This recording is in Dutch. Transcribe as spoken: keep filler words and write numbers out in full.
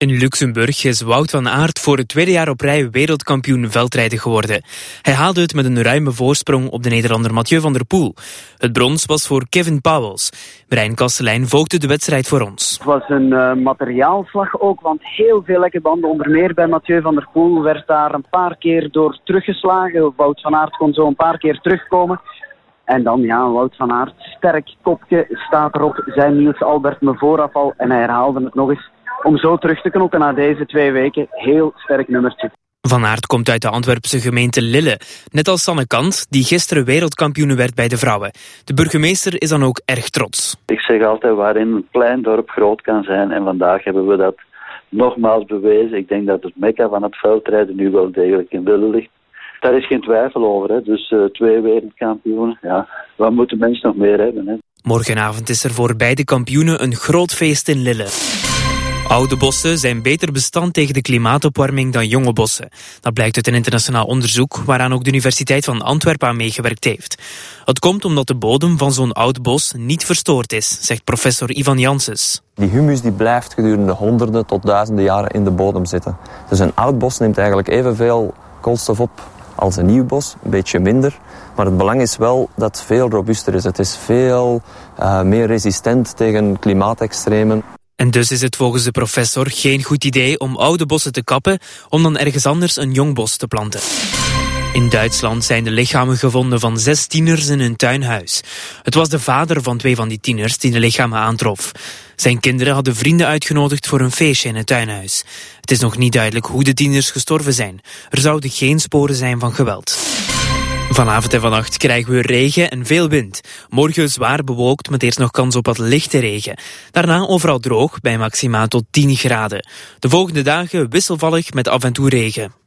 In Luxemburg is Wout van Aert voor het tweede jaar op rij wereldkampioen veldrijden geworden. Hij haalde het met een ruime voorsprong op de Nederlander Mathieu van der Poel. Het brons was voor Kevin Pauwels. Marijn Kastelein volgde de wedstrijd voor ons. Het was een uh, materiaalslag ook, want heel veel lekke banden, onder meer bij Mathieu van der Poel, werd daar een paar keer door teruggeslagen. Wout van Aert kon zo een paar keer terugkomen. En dan, ja, Wout van Aert, sterk kopje, staat erop, zei Niels Albert me vooraf al en hij herhaalde het nog eens. Om zo terug te knokken na deze twee weken. Heel sterk nummertje. Van Aert komt uit de Antwerpse gemeente Lille. Net als Sanne Kant, die gisteren wereldkampioen werd bij de vrouwen. De burgemeester is dan ook erg trots. Ik zeg altijd waarin een klein dorp groot kan zijn. En vandaag hebben we dat nogmaals bewezen. Ik denk dat het mekka van het veldrijden nu wel degelijk in Lille ligt. Daar is geen twijfel over. Hè. Dus uh, twee wereldkampioenen. Ja, wat moeten mensen nog meer hebben? Hè? Morgenavond is er voor beide kampioenen een groot feest in Lille. Oude bossen zijn beter bestand tegen de klimaatopwarming dan jonge bossen. Dat blijkt uit een internationaal onderzoek waaraan ook de Universiteit van Antwerpen aan meegewerkt heeft. Het komt omdat de bodem van zo'n oud bos niet verstoord is, zegt professor Ivan Janssens. Die humus die blijft gedurende honderden tot duizenden jaren in de bodem zitten. Dus een oud bos neemt eigenlijk evenveel koolstof op als een nieuw bos, een beetje minder. Maar het belang is wel dat het veel robuuster is. Het is veel uh, meer resistent tegen klimaatextremen. En dus is het volgens de professor geen goed idee om oude bossen te kappen om dan ergens anders een jong bos te planten. In Duitsland zijn de lichamen gevonden van zes tieners in hun tuinhuis. Het was de vader van twee van die tieners die de lichamen aantrof. Zijn kinderen hadden vrienden uitgenodigd voor een feestje in het tuinhuis. Het is nog niet duidelijk hoe de tieners gestorven zijn. Er zouden geen sporen zijn van geweld. Vanavond en vannacht krijgen we regen en veel wind. Morgen zwaar bewolkt met eerst nog kans op wat lichte regen. Daarna overal droog bij maxima tot tien graden. De volgende dagen wisselvallig met af en toe regen.